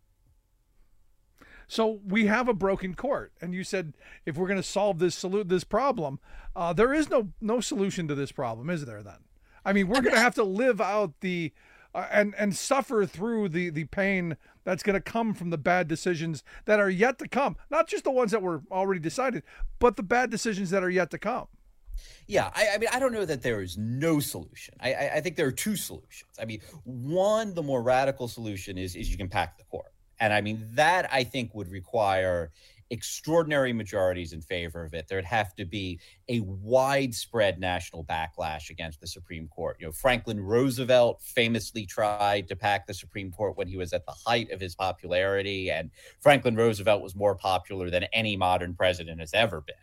So we have a broken court, and you said if we're going to solve this problem, there is no solution to this problem, is there then? I mean, we're going to have to live out the and suffer through the pain that's going to come from the bad decisions that are yet to come. Not just the ones that were already decided, but the bad decisions that are yet to come. Yeah, I mean, I don't know that there is no solution. I think there are two solutions. I mean, one, the more radical solution is you can pack the court. And I mean, that I think would require extraordinary majorities in favor of it. There'd have to be a widespread national backlash against the Supreme Court. Franklin Roosevelt famously tried to pack the Supreme Court when he was at the height of his popularity, and Franklin Roosevelt was more popular than any modern president has ever been.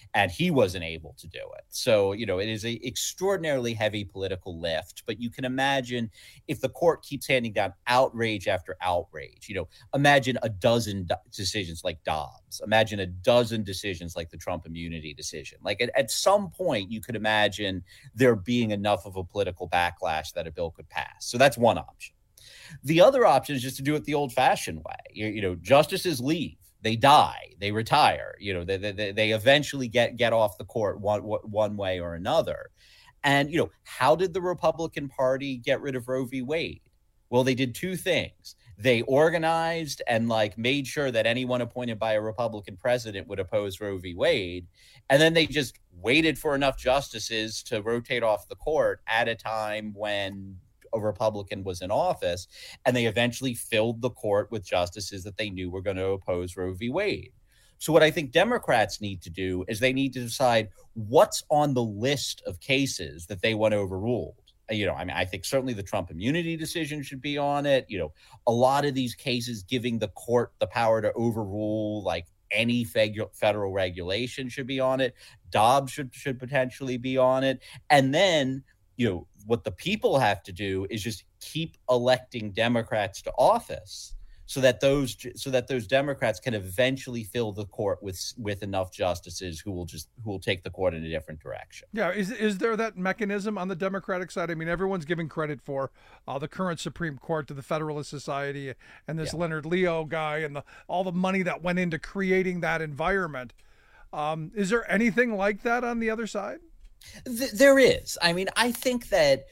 and he wasn't able to do it. So, it is an extraordinarily heavy political lift, but you can imagine if the court keeps handing down outrage after outrage, imagine a dozen decisions like Dobbs, imagine a dozen decisions like the Trump immunity decision. Like at some point, you could imagine there being enough of a political backlash that a bill could pass. So that's one option. The other option is just to do it the old-fashioned way. Justices leave, they die, they retire. They eventually get off the court one way or another. And how did the Republican Party get rid of Roe v. Wade? Well, they did two things. They organized and made sure that anyone appointed by a Republican president would oppose Roe v. Wade, and then they just waited for enough justices to rotate off the court at a time when a Republican was in office, and they eventually filled the court with justices that they knew were going to oppose Roe v. Wade. So what I think Democrats need to do is they need to decide what's on the list of cases that they want overruled. I think certainly the Trump immunity decision should be on it. A lot of these cases giving the court the power to overrule any federal regulation should be on it. Dobbs should potentially be on it. And then, what the people have to do is just keep electing Democrats to office so that those Democrats can eventually fill the court with enough justices who will take the court in a different direction. Yeah, is there that mechanism on the Democratic side? I mean, everyone's giving credit for the current Supreme Court to the Federalist Society and this Leonard Leo guy and all the money that went into creating that environment. Is there anything like that on the other side? There is. I mean, I think that,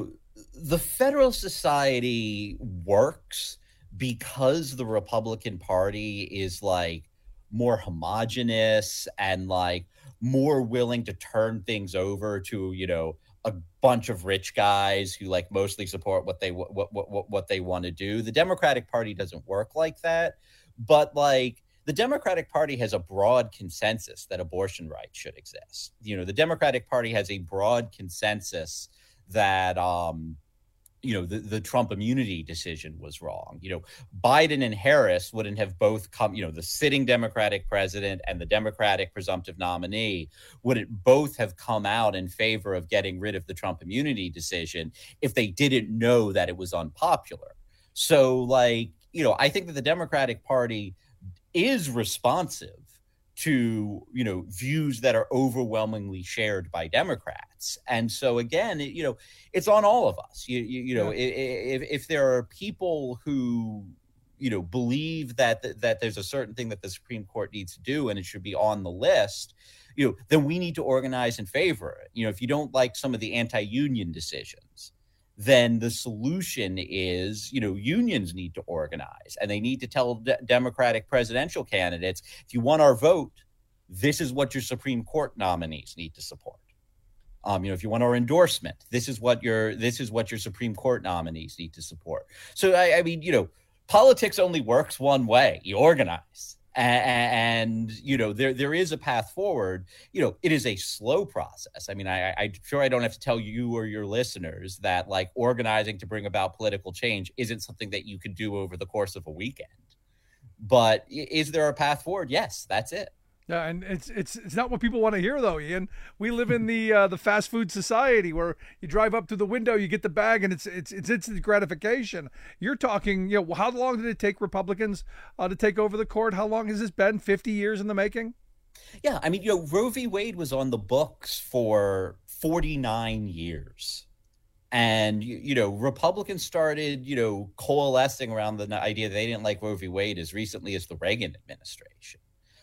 the Federalist Society works because the Republican Party is more homogenous and more willing to turn things over to, a bunch of rich guys who mostly support what they want to do. The Democratic Party doesn't work like that, but the Democratic Party has a broad consensus that abortion rights should exist. The Democratic Party has a broad consensus that, the Trump immunity decision was wrong. Biden and Harris wouldn't have both come, the sitting Democratic president and the Democratic presumptive nominee wouldn't both have come out in favor of getting rid of the Trump immunity decision if they didn't know that it was unpopular. So, I think that the Democratic Party is responsive to, views that are overwhelmingly shared by Democrats. And so again, it's on all of us. If there are people who, believe that there's a certain thing that the Supreme Court needs to do and it should be on the list, then we need to organize in favor of it. If you don't like some of the anti-union decisions, then the solution is, unions need to organize and they need to tell Democratic presidential candidates, if you want our vote, this is what your Supreme Court nominees need to support. If you want our endorsement, this is what your Supreme Court nominees need to support. So, I mean, politics only works one way. You organize. And there is a path forward. It is a slow process. I mean, I'm sure I don't have to tell you or your listeners that organizing to bring about political change isn't something that you could do over the course of a weekend. But is there a path forward? Yes, that's it. Yeah, and it's not what people want to hear, though, Ian. We live in the fast food society where you drive up to the window, you get the bag, and it's instant gratification. You're talking, how long did it take Republicans to take over the court? How long has this been? 50 years in the making? Yeah, I mean, Roe v. Wade was on the books for 49 years. And, Republicans started, coalescing around the idea that they didn't like Roe v. Wade as recently as the Reagan administration.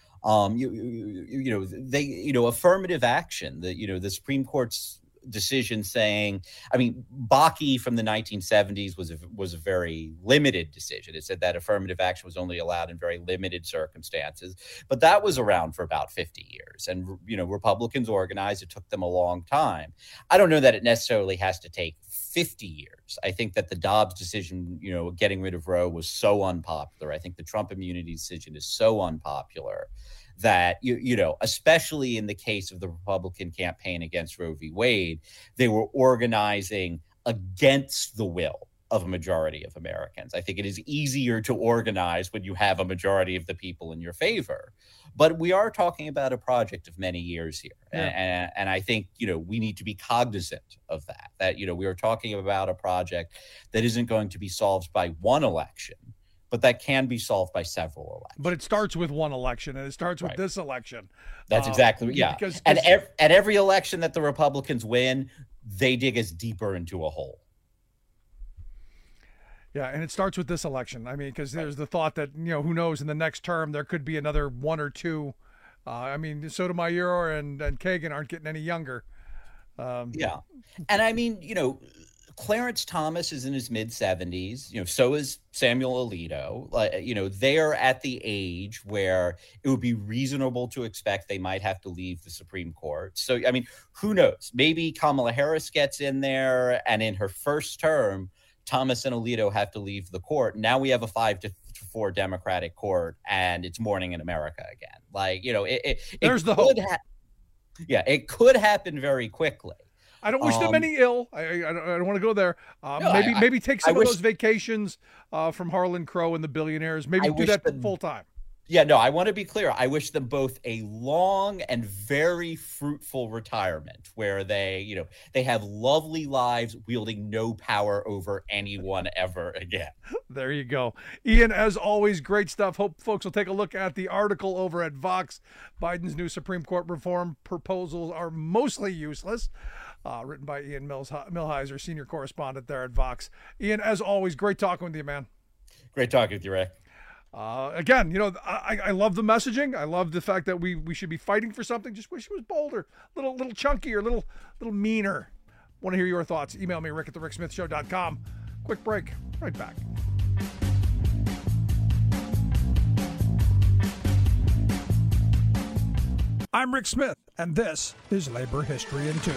Affirmative action, the Supreme Court's decision saying, I mean, Bakke from the 1970s was a very limited decision. It said that affirmative action was only allowed in very limited circumstances, but that was around for about 50 years. And, Republicans organized. It took them a long time. I don't know that it necessarily has to take 50 years. I think that the Dobbs decision, getting rid of Roe was so unpopular. I think the Trump immunity decision is so unpopular that, especially in the case of the Republican campaign against Roe v. Wade, they were organizing against the will of a majority of Americans. I think it is easier to organize when you have a majority of the people in your favor. But we are talking about a project of many years here. Yeah. And I think, we need to be cognizant of that, we are talking about a project that isn't going to be solved by one election, but that can be solved by several elections. But it starts with one election, and it starts with this election. That's exactly, Because at every election that the Republicans win, they dig us deeper into a hole. Yeah, and it starts with this election. I mean, because there's the thought that, who knows, in the next term, there could be another one or two. Sotomayor and Kagan aren't getting any younger. Yeah. And I mean, Clarence Thomas is in his mid-70s. So is Samuel Alito. They are at the age where it would be reasonable to expect they might have to leave the Supreme Court. So, I mean, who knows? Maybe Kamala Harris gets in there, and in her first term, Thomas and Alito have to leave the court. Now we have a 5-4 Democratic court, and it's morning in America again. There's the hope. It could happen very quickly. I don't wish them any ill. I don't want to go there. Maybe take some of those vacations from Harlan Crow and the billionaires. Maybe do that full time. Yeah, no, I want to be clear. I wish them both a long and very fruitful retirement where they have lovely lives wielding no power over anyone ever again. There you go. Ian, as always, great stuff. Hope folks will take a look at the article over at Vox. Biden's new Supreme Court reform proposals are mostly useless. Written by Ian Millhiser, senior correspondent there at Vox. Ian, as always, great talking with you, man. Great talking with you, Rick. Again, I love the messaging. I love the fact that we should be fighting for something. Just wish it was bolder, little chunkier, little meaner. Want to hear your thoughts? Email me, rick@thericksmithshow.com. Quick break. Right back. I'm Rick Smith, and this is Labor History in 2.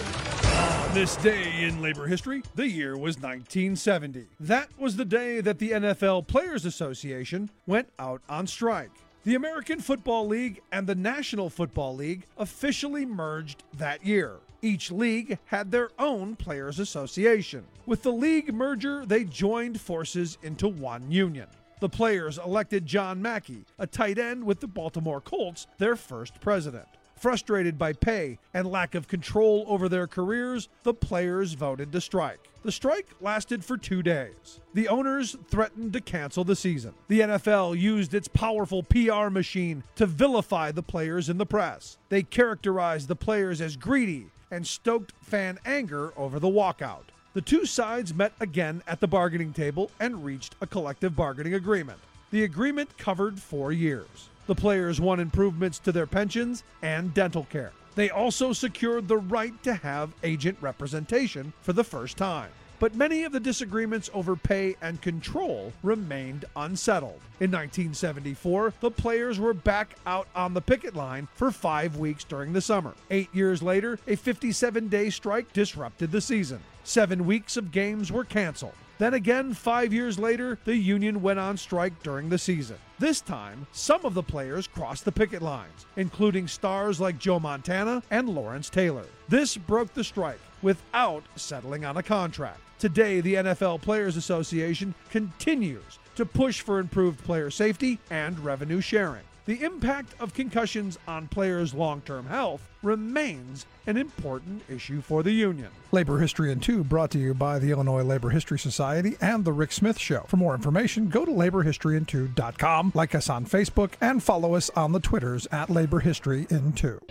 On this day in labor history, the year was 1970. That was the day that the NFL Players Association went out on strike. The American Football League and the National Football League officially merged that year. Each league had their own Players Association. With the league merger, they joined forces into one union. The players elected John Mackey, a tight end with the Baltimore Colts, their first president. Frustrated by pay and lack of control over their careers, the players voted to strike. The strike lasted for 2 days. The owners threatened to cancel the season. The NFL used its powerful PR machine to vilify the players in the press. They characterized the players as greedy and stoked fan anger over the walkout. The two sides met again at the bargaining table and reached a collective bargaining agreement. The agreement covered 4 years. The players won improvements to their pensions and dental care. They also secured the right to have agent representation for the first time. But many of the disagreements over pay and control remained unsettled. In 1974, the players were back out on the picket line for 5 weeks during the summer. 8 years later, a 57-day strike disrupted the season. 7 weeks of games were canceled. Then again, 5 years later, the union went on strike during the season. This time, some of the players crossed the picket lines, including stars like Joe Montana and Lawrence Taylor. This broke the strike without settling on a contract. Today, the NFL Players Association continues to push for improved player safety and revenue sharing. The impact of concussions on players' long-term health remains an important issue for the union. Labor History in 2 brought to you by the Illinois Labor History Society and The Rick Smith Show. For more information, go to laborhistoryin2.com, like us on Facebook, and follow us on the Twitters at Labor History in 2.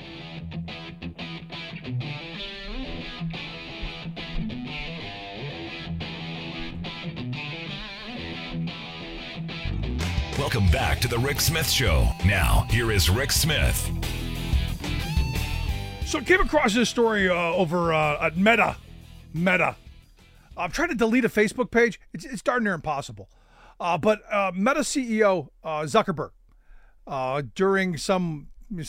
Welcome back to the Rick Smith Show. Now, here is Rick Smith. So I came across this story over at Meta. I'm trying to delete a Facebook page. It's darn near impossible. But Meta CEO Zuckerberg, during some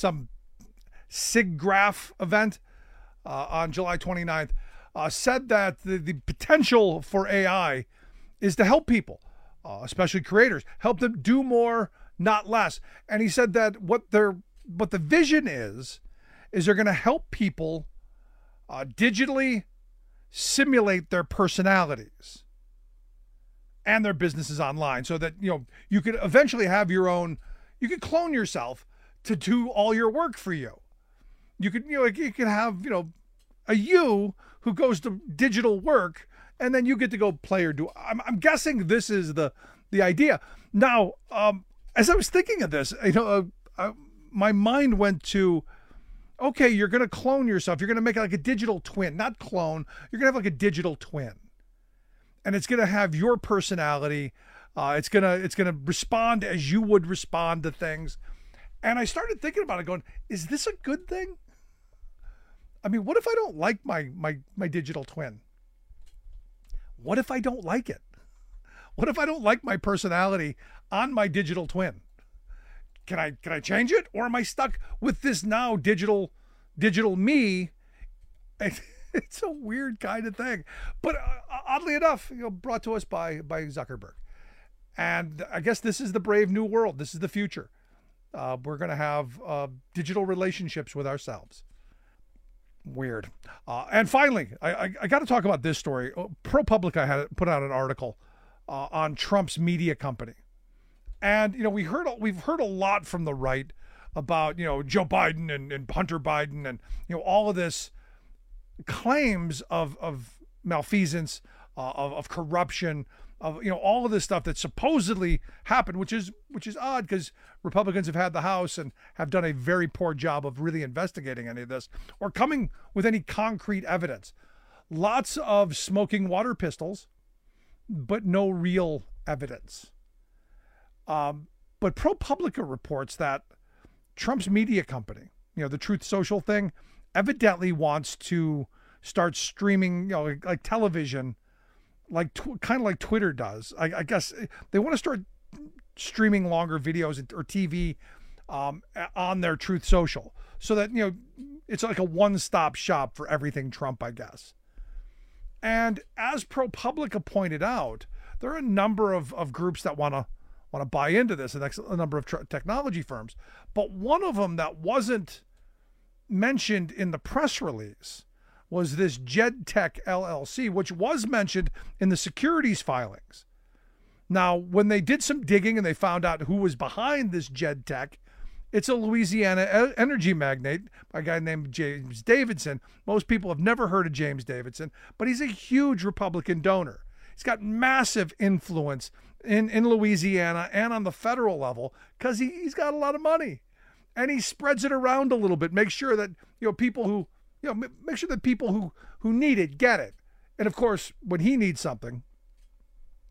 SIGGRAPH event on July 29th, said that the potential for AI is to help people, especially creators, help them do more, not less. And he said that what the vision is they're going to help people digitally simulate their personalities. and their businesses online, so that, you could eventually have your own, you could clone yourself to do all your work for you. You could, you could have, a you who goes to digital work, and then you get to go play or do. I'm guessing this is the idea. Now, as I was thinking of this, my mind went to, okay, you're going to clone yourself. You're going to make like a digital twin, not clone. You're going to have like a digital twin, and it's going to have your personality. It's going to respond as you would respond to things. And I started thinking about it, going, is this a good thing? I mean, what if I don't like my digital twin? What if I don't like it? What if I don't like my personality on my digital twin? Can I change it, or am I stuck with this now digital me? It's a weird kind of thing, but oddly enough, brought to us by Zuckerberg. And I guess this is the brave new world. This is the future. We're going to have digital relationships with ourselves. Weird. And finally, I got to talk about this story. ProPublica had put out an article on Trump's media company. And, we've heard a lot from the right about, Joe Biden and Hunter Biden and, all of this claims of malfeasance, of corruption, of, all of this stuff that supposedly happened, which is odd, because Republicans have had the House and have done a very poor job of really investigating any of this or coming with any concrete evidence. Lots of smoking water pistols, but no real evidence. But ProPublica reports that Trump's media company, the Truth Social thing, evidently wants to start streaming, like television, kind of like Twitter does. I guess they want to start streaming longer videos or TV on their Truth Social, so that, it's like a one-stop shop for everything Trump, I guess. And as ProPublica pointed out, there are a number of groups that want to buy into this, a number of technology firms. But one of them that wasn't mentioned in the press release was this JedTech LLC, which was mentioned in the securities filings. Now, when they did some digging and they found out who was behind this JedTech, it's a Louisiana energy magnate, a guy named James Davidson. Most people have never heard of James Davidson, but he's a huge Republican donor. He's got massive influence in Louisiana and on the federal level, because he's got a lot of money, and he spreads it around a little bit. Make sure that people who make sure that people who need it get it. And of course, when he needs something,